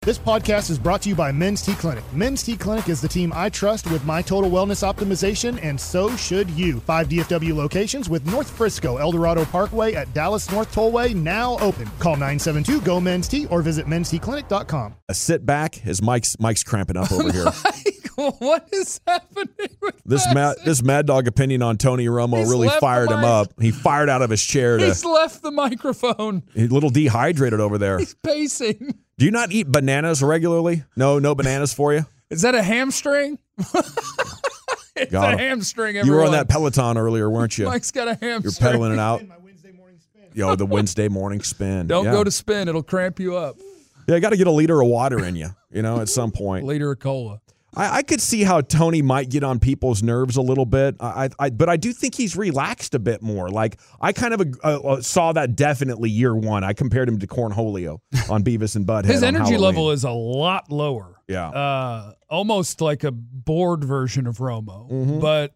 This podcast is brought to you by Men's T Clinic. Men's T Clinic is the team I trust with my total wellness optimization, and so should you. 5 DFW locations with North Frisco, El Dorado Parkway at Dallas North Tollway now open. Call 972-GO-MEN'S-T or visit mensteclinic.com. Sit back as Mike's cramping up over here. What is happening with This Mad Dog opinion on Tony Romo really fired him up. He fired out of his chair. He's left the microphone. He's a little dehydrated over there. He's pacing. Do you not eat bananas regularly? No bananas for you? Is that a hamstring? It's a hamstring, everyone. You were on that Peloton earlier, weren't you? Mike's got a hamstring. You're pedaling it out. Yo, the Wednesday morning spin. Don't go to spin. It'll cramp you up. Yeah, I got to get a liter of water in you, at some point. Liter of cola. I could see how Tony might get on people's nerves a little bit, but I do think he's relaxed a bit more. Like, I kind of saw that definitely year one. I compared him to Cornholio on Beavis and Butthead. His energy level is a lot lower. Yeah. Almost like a bored version of Romo. Mm-hmm. But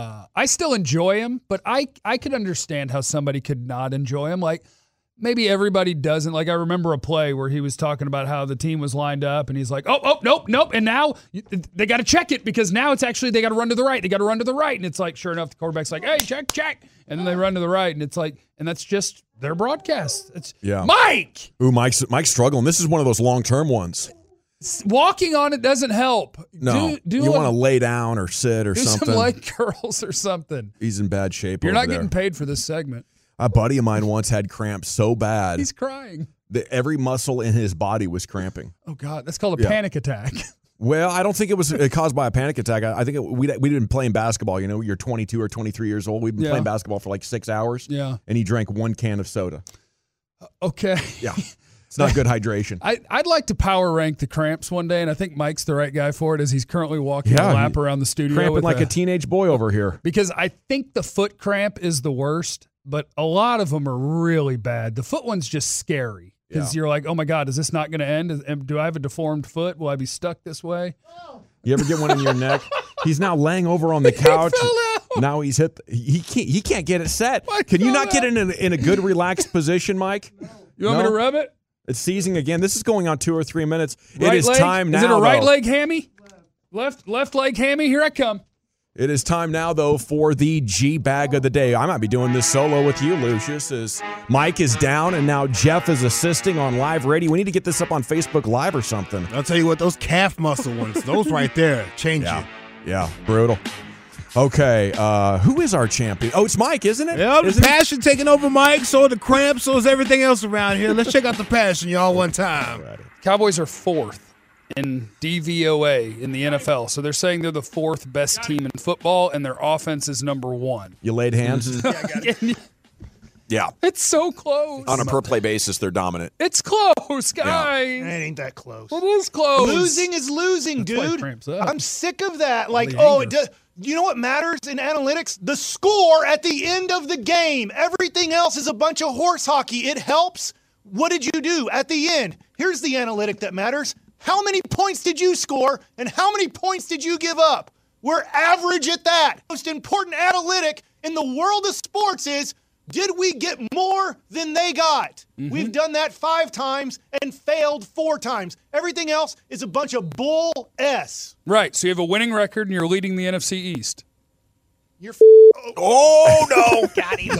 I still enjoy him, but I could understand how somebody could not enjoy him. Like, maybe everybody doesn't. Like, I remember a play where he was talking about how the team was lined up, and he's like, nope. And now they got to check it because now it's actually they got to run to the right. They got to run to the right. And it's like, sure enough, the quarterback's like, hey, check. And then they run to the right, and it's like, and that's just their broadcast. It's Mike! Ooh, Mike's struggling. This is one of those long-term ones. Walking on it doesn't help. No, you want to lay down or sit or something. Do some leg curls or something. He's in bad shape. You're not getting paid for this segment. A buddy of mine once had cramps so bad. He's crying. That every muscle in his body was cramping. Oh, God. That's called a panic attack. Well, I don't think it was caused by a panic attack. I think we'd been playing basketball. You're 22 or 23 years old. We've been playing basketball for like 6 hours. Yeah. And he drank 1 can of soda. Okay. Yeah. It's not good hydration. I'd like to power rank the cramps one day, and I think Mike's the right guy for it as he's currently walking a lap around the studio. Cramping like a teenage boy over here. Because I think the foot cramp is the worst, but a lot of them are really bad. The foot one's just scary because you're like, oh, my God, is this not going to end? Do I have a deformed foot? Will I be stuck this way? You ever get one in your neck? He's now laying over on the couch. Now he's hit. He can't get it set. Can you not get it in a good relaxed position, Mike? You want me to rub it? It's seizing again. This is going on 2 or 3 minutes. Right it is leg? time now. Is it a right though. leg hammy? Left leg hammy? Here I come. It is time now, though, for the G-Bag of the day. I might be doing this solo with you, Lucius, as Mike is down and now Jeff is assisting on live radio. We need to get this up on Facebook Live or something. I'll tell you what, those calf muscle ones, those right there, change you. Yeah, brutal. Okay, who is our champion? Oh, it's Mike, isn't it? Yeah, the passion taking over Mike, so the cramps, so is everything else around here. Let's check out the passion, y'all, one time. Cowboys are 4th in DVOA in the NFL. So they're saying they're the 4th best team in football, and their offense is number 1. You laid hands? Yeah, I got it. Yeah. It's so close. On a per-play basis, they're dominant. It's close, guys. It ain't that close. It is close. Losing is losing, dude. Cramps up. I'm sick of that. Like, anger. You know what matters in analytics? The score at the end of the game. Everything else is a bunch of horse hockey. It helps. What did you do at the end? Here's the analytic that matters. How many points did you score and how many points did you give up? We're average at that. Most important analytic in the world of sports is, did we get more than they got? Mm-hmm. We've done that 5 times and failed 4 times. Everything else is a bunch of bull S. Right. So you have a winning record and you're leading the NFC East. You're Oh, no. Got him.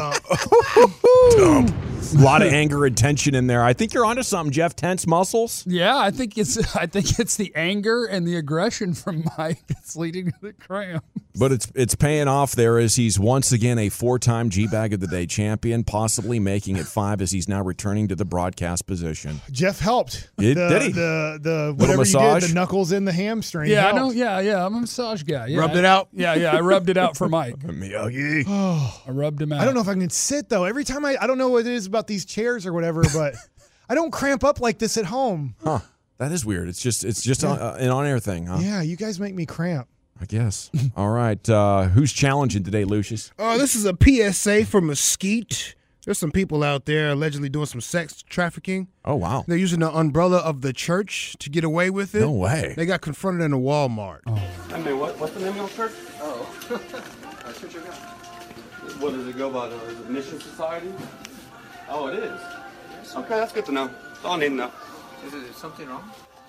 Dump. A lot of anger and tension in there. I think you're onto something, Jeff. Tense muscles. Yeah, I think it's the anger and the aggression from Mike that's leading to the cramp. But it's paying off there as he's once again a 4-time G-Bag of the Day champion, possibly making it 5 as he's now returning to the broadcast position. Jeff helped. Did he? The Little whatever massage? you did, the knuckles in the hamstring. Yeah, helped. I know. Yeah, I'm a massage guy. Yeah, Rubbed it out? Yeah, I rubbed it out for Mike. Miyagi. I rubbed him out. I don't know if I can sit, though. Every time I don't know what it is about these chairs or whatever, but I don't cramp up like this at home. Huh. That is weird. It's just an on-air thing, huh? Yeah, you guys make me cramp. I guess. All right. Who's challenging today, Lucius? This is a PSA for Mesquite. There's some people out there allegedly doing some sex trafficking. Oh, wow. They're using the umbrella of the church to get away with it. No way. They got confronted in a Walmart. I mean, what's the name of your church? Oh. Church of God. What does it go by? Is it Mission Society? Oh, it is? Okay, that's good to know. That's all I need to know. Is there something wrong?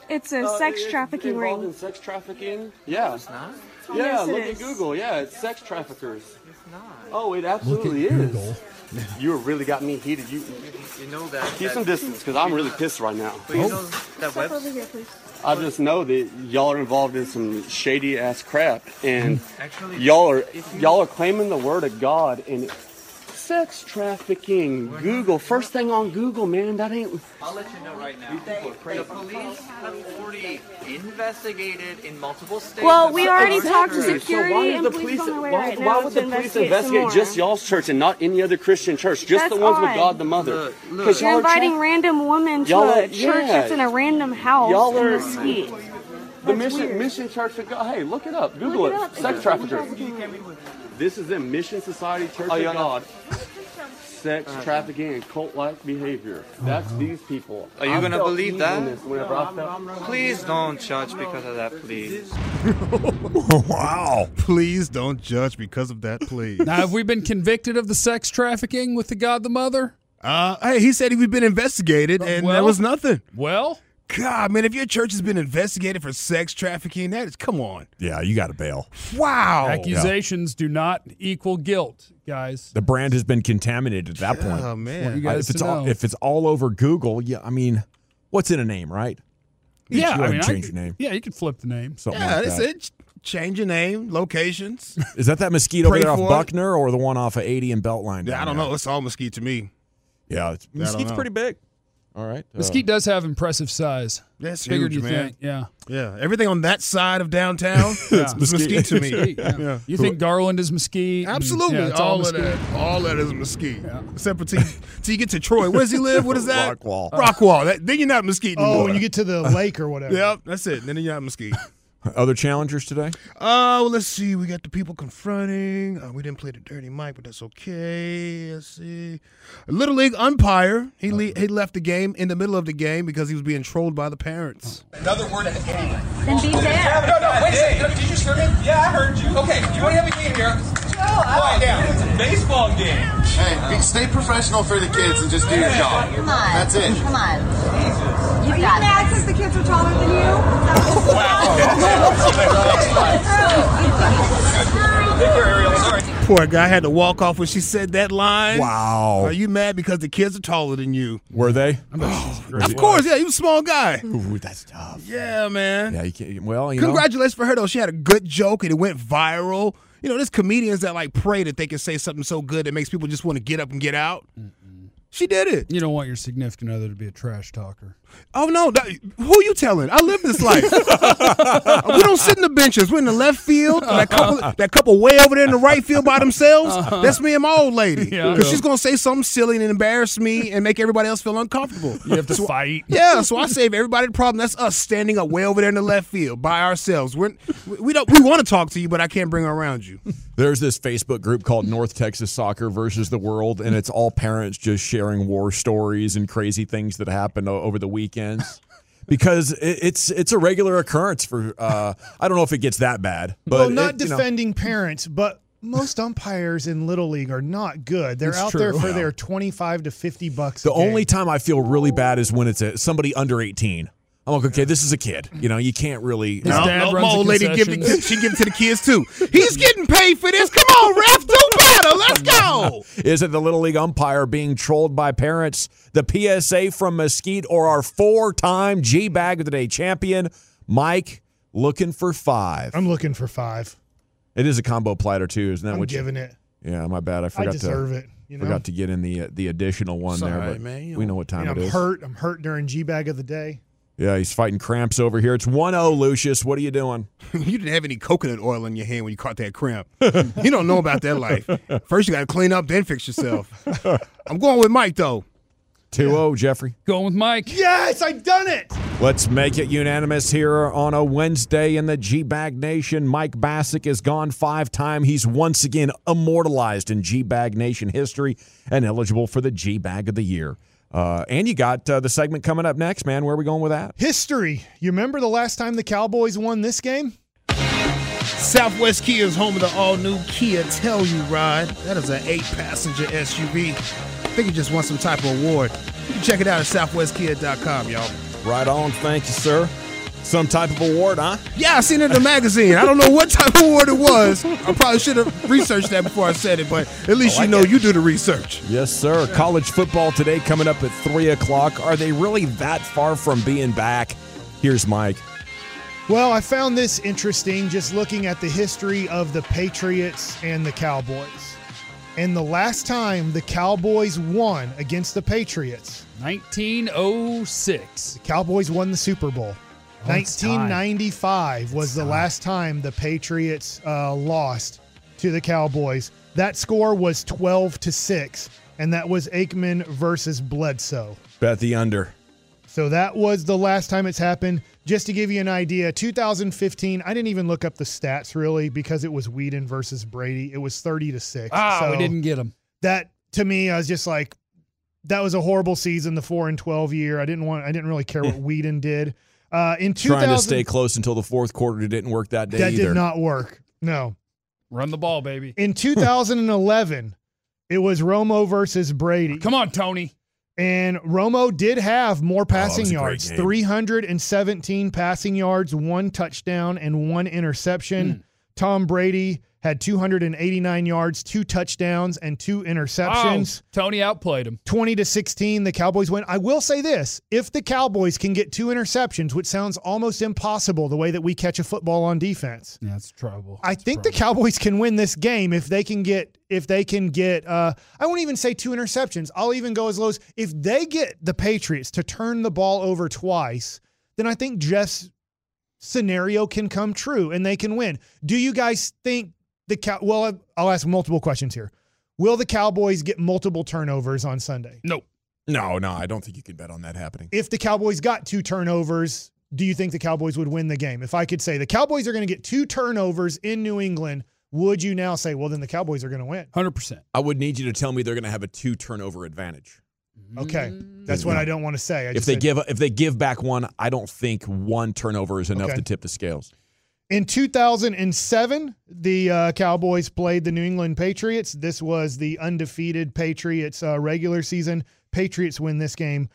It's a sex trafficking involved ring. in sex trafficking? Yeah. It's not? Yeah, Yes, it look is. at Google. Yeah, it's sex traffickers. It's not. Oh, it absolutely is. You really got me heated. You know that. keep some distance because I'm really pissed right now. But you know that Step over here, please. I just know that y'all are involved in some shady ass crap, and Actually, y'all are claiming the word of God and sex trafficking. Google, first thing on Google, man. That ain't. I'll let you know right now. The police have already investigated in multiple states. Well, we already talked to Exactly. security So why is and the police police? on their way Why, right why now would to the police investigate some investigate just more. y'all's church and not any other Christian church? Just That's the ones with odd. God the Mother. Look, Because You're y'all are inviting random women to Y'all a are- church yeah. that's in a random house Y'all in are- Mesquite. the That's weird. mission church of God. Hey, look it up. Google Look it it. up. It's Sex a traffickers. trafficking ring. This is in Mission Society Church of God. Sex trafficking and cult-like behavior. That's these people. Are you I gonna felt believe that? evilness whenever I felt- Please don't judge because of that, please. Wow. Please don't judge because of that, please. Now, have we been convicted of the sex trafficking with the God the Mother? Hey, he said we've been investigated, and there Well- was nothing. Well, God, man, if your church has been investigated for sex trafficking, that is, come on. Yeah, you got to bail. Wow. accusations do not equal guilt, guys. The brand has been contaminated at that point. Oh, man. You guys if it's to all know. if it's all over Google, yeah, I mean, what's in a name, right? Yeah, Go I ahead mean, and change your name. Yeah, you could flip the name. Something Yeah, like that's that. it. Change your name, locations. Is that Mesquite over Pray there off for it. Buckner or the one off of 80 and Beltline? Yeah, I down don't there? know. It's all Mesquite to me. Yeah, Mesquite's know. pretty big. All right. Mesquite does have impressive size. That's Bigger huge, than you man. think. Yeah. Yeah, everything on that side of downtown, it's Mesquite to me. Mesquite, yeah. Yeah. You think Garland is Mesquite? and- Absolutely, yeah, it's all of Mesquite. that. All that is Mesquite. Except for till you get to Troy. Where does he live? What is that? Rockwall. Rockwall. Then you're not Mesquite anymore. Oh, when you get to the lake or whatever. Yep, that's it. Then you're not Mesquite. Other challengers today? Well, let's see. We got the people confronting. We didn't play the dirty mic, but that's okay. Let's see. A Little League umpire. He left the game in the middle of the game because he was being trolled by the parents. Another word at the game. Then be there. No, wait a second. Did you just hear me? Yeah, I heard you. Okay, you want to have a game here? Quiet down. It's a baseball game. Hey, stay professional for the kids and just do your job. Come on. That's it. Come on. Are you mad because the kids are taller than you? Take care, Ariel. Sorry. Poor guy had to walk off when she said that line. Wow. Are you mad because the kids are taller than you? Were they? Of course, yeah. He was a small guy. Ooh, that's tough. Yeah, man. Yeah, you can't. Well, you know. Congratulations for her, though. She had a good joke and it went viral. You know, there's comedians that like pray that they can say something so good that makes people just want to get up and get out. She did it. You don't want your significant other to be a trash talker. Oh, no. Who you telling? I live this life. We don't sit in the benches. We're in the left field. And that couple way over there in the right field by themselves, that's me and my old lady. Yeah. Because she's going to say something silly and embarrass me and make everybody else feel uncomfortable. You have to fight. Yeah, so I save everybody the problem. That's us standing up way over there in the left field by ourselves. We want to talk to you, but I can't bring her around you. There's this Facebook group called North Texas Soccer versus the World, and it's all parents just sharing war stories and crazy things that happened over the weekends. Because it's a regular occurrence for I don't know if it gets that bad, but Well, not defending parents, but most umpires in Little League are not good. They're It's out true. there for Yeah. their $25 to $50. The a game. only time I feel really bad is when it's somebody under 18. I'm like, okay, this is a kid. You know, you can't really. His dad runs my old the lady give concessions. it to the kids too. He's getting paid for this. Come on, ref, do better. Let's go. Is it the Little League umpire being trolled by parents? The PSA from Mesquite or our 4-time G-Bag of the Day champion, Mike, looking for 5. I'm looking for 5. It is a combo platter too, isn't that I'm what giving it. Yeah, my bad. I I forgot deserve it. You know? Forgot to get in the additional one there, Sorry, but man. You we know what time I'm it is. hurt. I'm hurt during G-Bag of the Day. Yeah, he's fighting cramps over here. It's 1-0, Lucius. What are you doing? You didn't have any coconut oil in your hand when you caught that cramp. You don't know about that life. First, you got to clean up, then fix yourself. I'm going with Mike, though. 2-0, Jeffrey. Going with Mike. Yes, I done it. Let's make it unanimous here on a Wednesday in the G-Bag Nation. Mike Bassick has gone 5-time. He's once again immortalized in G-Bag Nation history and eligible for the G-Bag of the Year. And you got the segment coming up next, man. Where are we going with that? History. You remember the last time the Cowboys won this game? Southwest Kia is home of the all-new Kia Telluride. That is an 8-passenger SUV. I think it just won some type of award. You can check it out at southwestkia.com, y'all. Right on. Thank you, sir. Some type of award, huh? Yeah, I seen it in the magazine. I don't know what type of award it was. I probably should have researched that before I said it, but at least you know you do the research. Yes, sir. College football today coming up at 3 o'clock. Are they really that far from being back? Here's Mike. Well, I found this interesting just looking at the history of the Patriots and the Cowboys. And the last time the Cowboys won against the Patriots, 1906. the Cowboys won the Super Bowl. 1995 was the last time the Patriots lost to the Cowboys. That score was 12-6, and that was Aikman versus Bledsoe. Bet the under. So that was the last time it's happened. Just to give you an idea, 2015, I didn't even look up the stats really because it was Whedon versus Brady. It was 30-6. So we didn't get them. That, to me, I was just like, that was a horrible season, the 4-12 year. I didn't really care what Whedon did. In 2000, trying to stay close until the fourth quarter. It didn't work that day that either. did not work. No. Run the ball, baby. In 2011, it was Romo versus Brady. Come on, Tony. And Romo did have more passing yards, game. 317 passing yards, 1 touchdown, and 1 interception. Tom Brady had 289 yards, 2 touchdowns, and 2 interceptions. Tony outplayed him. 20-16, the Cowboys win. I will say this. If the Cowboys can get 2 interceptions, which sounds almost impossible the way that we catch a football on defense. That's trouble. I think the Cowboys can win this game if they can get I won't even say 2 interceptions. I'll even go as low as if they get the Patriots to turn the ball over twice, then I think Jeff's scenario can come true and they can win. Do you guys think well, I'll ask multiple questions here. Will the Cowboys get multiple turnovers on Sunday? Nope. No, I don't think you can bet on that happening. If the Cowboys got 2 turnovers, do you think the Cowboys would win the game? If I could say the Cowboys are going to get 2 turnovers in New England, would you now say, well, then the Cowboys are going to win? 100%. I would need you to tell me they're going to have a 2 turnover advantage. Okay. That's what I don't want to say. If they give back 1, I don't think 1 turnover is enough to tip the scales. In 2007, the Cowboys played the New England Patriots. This was the undefeated Patriots regular season. Patriots win this game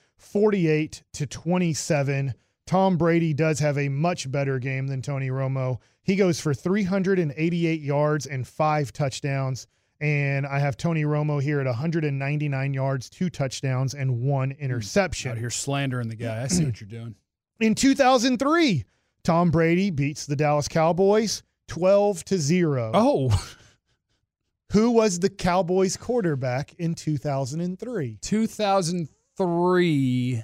48-27. Tom Brady does have a much better game than Tony Romo. He goes for 388 yards and 5 touchdowns. And I have Tony Romo here at 199 yards, 2 touchdowns, and 1 interception. Out here slandering the guy. I see what you're doing. In 2003, Tom Brady beats the Dallas Cowboys 12-0. Oh. Who was the Cowboys quarterback in 2003? 2003.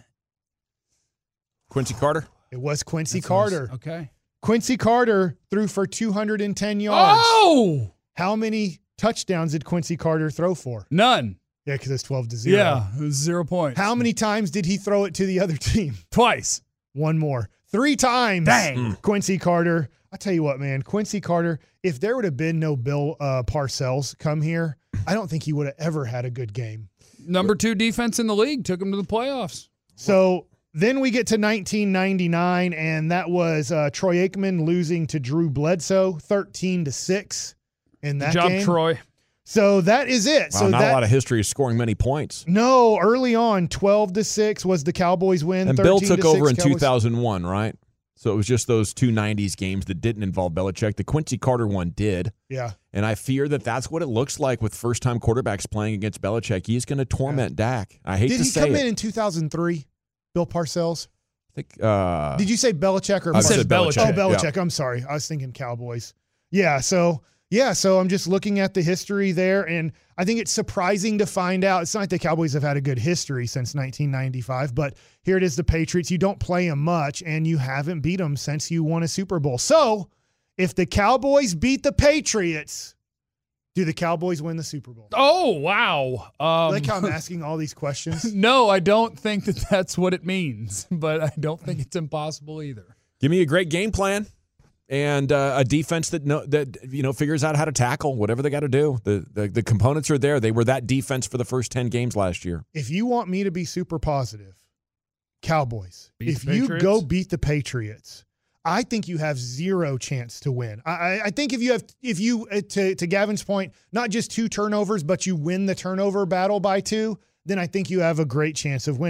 Quincy Carter? It was Quincy Carter. Okay. Quincy Carter threw for 210 yards. Oh! How many touchdowns did Quincy Carter throw for? None. Yeah, because it's 12-0. Yeah, it was 0 points. How many times did he throw it to the other team? Twice. 1 more. 3 times. Dang. Quincy Carter. I tell you what, man, Quincy Carter, if there would have been no Bill Parcells come here, I don't think he would have ever had a good game. Number 2 defense in the league took him to the playoffs. So then we get to 1999, and that was Troy Aikman losing to Drew Bledsoe 13-6 in that Good job, game. Troy. So that is it. Wow, so not a lot of history of scoring many points. No, early on, 12-6 was the Cowboys win. And Bill took over in Cowboys. 2001, right? So it was just those 2 90s games that didn't involve Belichick. The Quincy Carter one did. Yeah. And I fear that that's what it looks like with first-time quarterbacks playing against Belichick. He's going to torment Dak. I hate to say it. Did he come in 2003, Bill Parcells? I think, Did you say Belichick or I said Belichick. Oh, Belichick. Yeah. I'm sorry. I was thinking Cowboys. Yeah, so I'm just looking at the history there, and I think it's surprising to find out. It's not like the Cowboys have had a good history since 1995, but here it is, the Patriots. You don't play them much, and you haven't beat them since you won a Super Bowl. So if the Cowboys beat the Patriots, do the Cowboys win the Super Bowl? Oh, wow. I like how I'm asking all these questions. No, I don't think that that's what it means, but I don't think it's impossible either. give me a great game plan and a defense that figures out how to tackle whatever they got to do. The components are there. They were that defense for the first 10 games last year. If you want me to be super positive, Cowboys. Beat if the you Patriots? go beat the Patriots, I think you have 0 chance to win. I think if you to Gavin's point, not just 2 turnovers, but you win the turnover battle by 2, then I think you have a great chance of winning.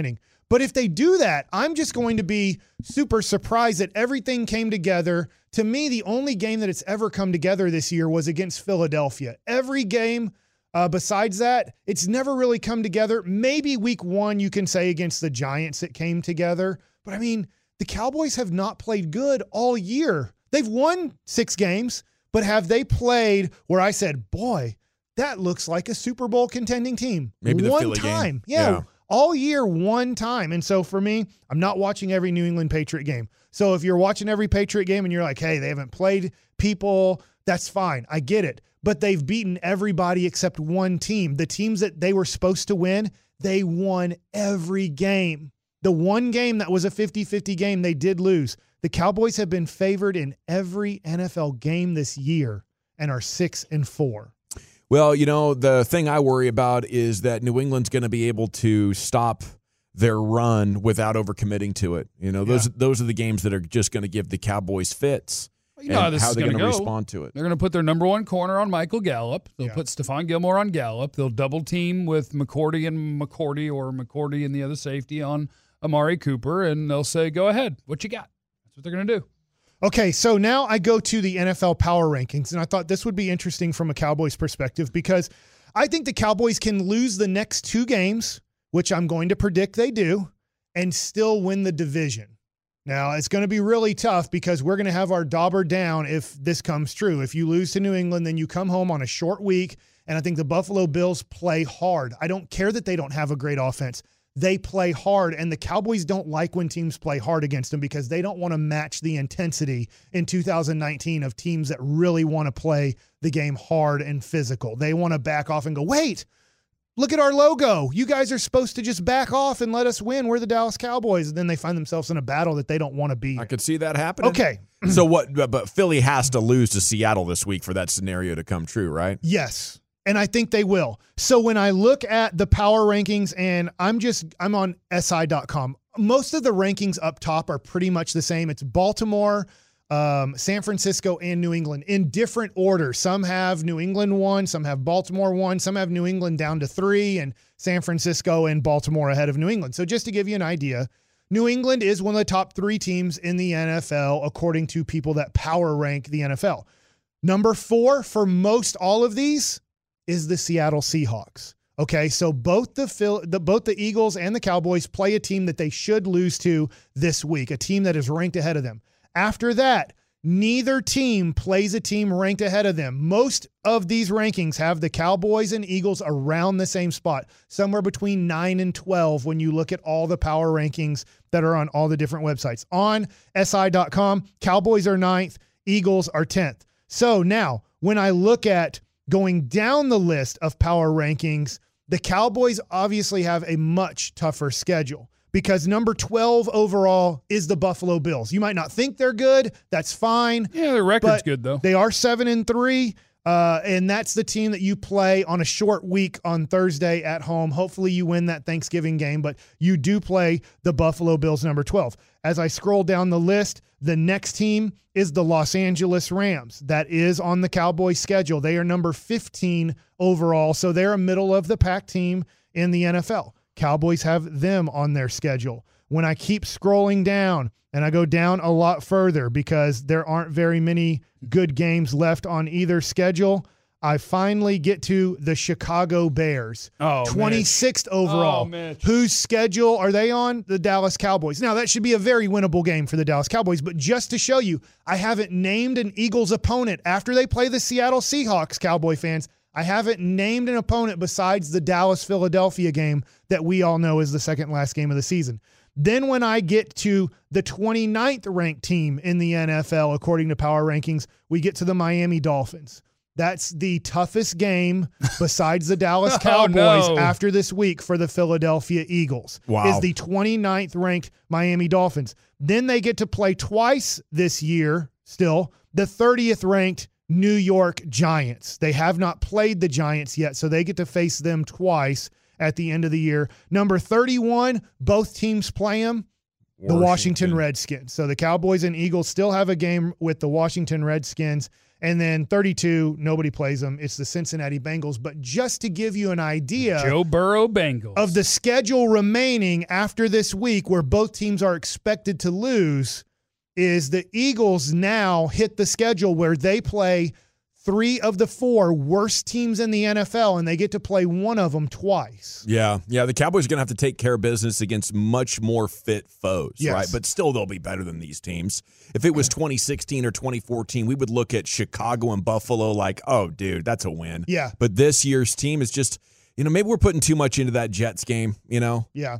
But if they do that, I'm just going to be super surprised that everything came together. To me, the only game that it's ever come together this year was against Philadelphia. Every game besides that, it's never really come together. Maybe week 1 you can say against the Giants it came together. But I mean, the Cowboys have not played good all year. They've won 6 games, but have they played where I said, boy, that looks like a Super Bowl contending team? Maybe the one Philly time. game. Yeah. All year, one time. And so for me, I'm not watching every New England Patriot game. So if you're watching every Patriot game and you're like, hey, they haven't played people, that's fine. I get it. But they've beaten everybody except one team. The teams that they were supposed to win, they won every game. The one game that was a 50-50 game, they did lose. The Cowboys have been favored in every NFL game this year and are 6-4. Well, the thing I worry about is that New England's going to be able to stop their run without overcommitting to it. Those are the games that are just going to give the Cowboys fits. You know how this is they're going to respond to it. They're going to put their number 1 corner on Michael Gallup. They'll put Stephon Gilmore on Gallup. They'll double team with McCourty and McCourty and the other safety on Amari Cooper, and they'll say, go ahead. What you got? That's what they're going to do. Okay, so now I go to the NFL power rankings, and I thought this would be interesting from a Cowboys perspective because I think the Cowboys can lose the next 2 games, which I'm going to predict they do, and still win the division. Now, it's going to be really tough because we're going to have our dauber down if this comes true. If you lose to New England, then you come home on a short week, and I think the Buffalo Bills play hard. I don't care that they don't have a great offense. They play hard, and the Cowboys don't like when teams play hard against them because they don't want to match the intensity in 2019 of teams that really want to play the game hard and physical. They want to back off and go, wait, look at our logo. You guys are supposed to just back off and let us win. We're the Dallas Cowboys. And then they find themselves in a battle that they don't want to be in. I could see that happening. Okay. So what? But Philly has to lose to Seattle this week for that scenario to come true, right? Yes. And I think they will. So when I look at the power rankings, and I'm on SI.com, most of the rankings up top are pretty much the same. It's Baltimore, San Francisco, and New England in different orders. Some have New England 1, some have Baltimore 1, some have New England down to 3, and San Francisco and Baltimore ahead of New England. So just to give you an idea, New England is one of the top 3 teams in the NFL, according to people that power rank the NFL. Number 4 for most all of these is the Seattle Seahawks. Okay, so both the Eagles and the Cowboys play a team that they should lose to this week, a team that is ranked ahead of them. After that, neither team plays a team ranked ahead of them. Most of these rankings have the Cowboys and Eagles around the same spot, somewhere between 9 and 12 when you look at all the power rankings that are on all the different websites. On SI.com, Cowboys are 9th, Eagles are 10th. So now, when I look at going down the list of power rankings, the Cowboys obviously have a much tougher schedule because number 12 overall is the Buffalo Bills. You might not think they're good. That's fine. Yeah, their record's good, though. They are 7-3, and that's the team that you play on a short week on Thursday at home. Hopefully you win that Thanksgiving game, but you do play the Buffalo Bills, number 12. As I scroll down the list, the next team is the Los Angeles Rams. That is on the Cowboys schedule. They are number 15 overall, so they're a middle-of-the-pack team in the NFL. Cowboys have them on their schedule. When I keep scrolling down, and I go down a lot further because there aren't very many good games left on either schedule, I finally get to the Chicago Bears, 26th overall. Whose schedule are they on? The Dallas Cowboys. Now, that should be a very winnable game for the Dallas Cowboys, but just to show you, I haven't named an Eagles opponent after they play the Seattle Seahawks, Cowboy fans. I haven't named an opponent besides the Dallas-Philadelphia game that we all know is the second last game of the season. Then when I get to the 29th ranked team in the NFL, according to Power Rankings, we get to the Miami Dolphins. That's the toughest game besides the Dallas Cowboys after this week for the Philadelphia Eagles. Wow. Is the 29th ranked Miami Dolphins. Then they get to play twice this year still, the 30th ranked New York Giants. They have not played the Giants yet, so they get to face them twice at the end of the year. Number 31, both teams play them, the Washington Redskins. So the Cowboys and Eagles still have a game with the Washington Redskins. And then 32, nobody plays them. It's the Cincinnati Bengals. But just to give you an idea, Joe Burrow Bengals, of the schedule remaining after this week where both teams are expected to lose, is the Eagles now hit the schedule where they play 3 of the 4 worst teams in the NFL, and they get to play one of them twice. Yeah. The Cowboys are going to have to take care of business against much more fit foes, Yes. right? But still, they'll be better than these teams. If it was 2016 or 2014, we would look at Chicago and Buffalo like, oh, dude, that's a win. Yeah. But this year's team is just, maybe we're putting too much into that Jets game, Yeah.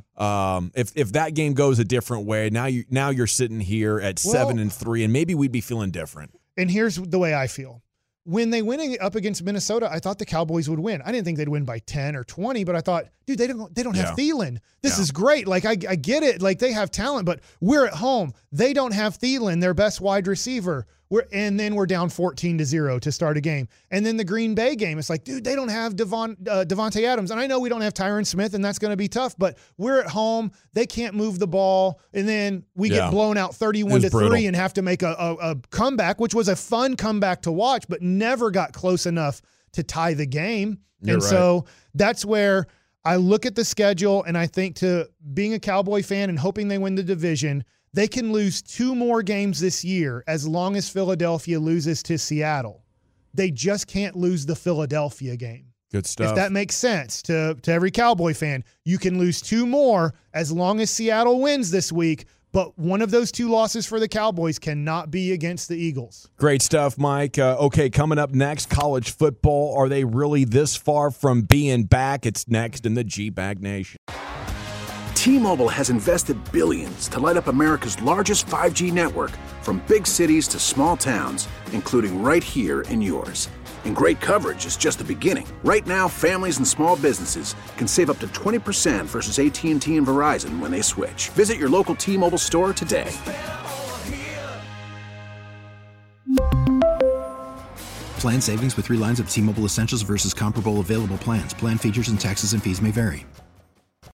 If that game goes a different way, now you're sitting here at 7-3, and maybe we'd be feeling different. And here's the way I feel. When they went up against Minnesota, I thought the Cowboys would win. I didn't think they'd win by 10 or 20, but I thought, dude, they don't have Thielen. This is great. Like, I get it. Like, they have talent, but we're at home. They don't have Thielen, their best wide receiver. And then we're down 14-0 to start a game. And then the Green Bay game, it's like, dude, they don't have Devontae Adams. And I know we don't have Tyron Smith, and that's going to be tough, but we're at home. They can't move the ball. And then we get blown out 31-3 and have to make a comeback, which was a fun comeback to watch, but never got close enough to tie the game. You're right. So that's where I look at the schedule, and I think, to being a Cowboy fan and hoping they win the division, they can lose 2 more games this year as long as Philadelphia loses to Seattle. They just can't lose the Philadelphia game. Good stuff. If that makes sense to every Cowboy fan, you can lose 2 more as long as Seattle wins this week, but one of those 2 losses for the Cowboys cannot be against the Eagles. Great stuff, Mike. Okay, coming up next, college football. Are they really this far from being back? It's next in the G-Bag Nation. T-Mobile has invested billions to light up America's largest 5G network, from big cities to small towns, including right here in yours. And great coverage is just the beginning. Right now, families and small businesses can save up to 20% versus AT&T and Verizon when they switch. Visit your local T-Mobile store today. Plan savings with 3 lines of T-Mobile Essentials versus comparable available plans. Plan features and taxes and fees may vary.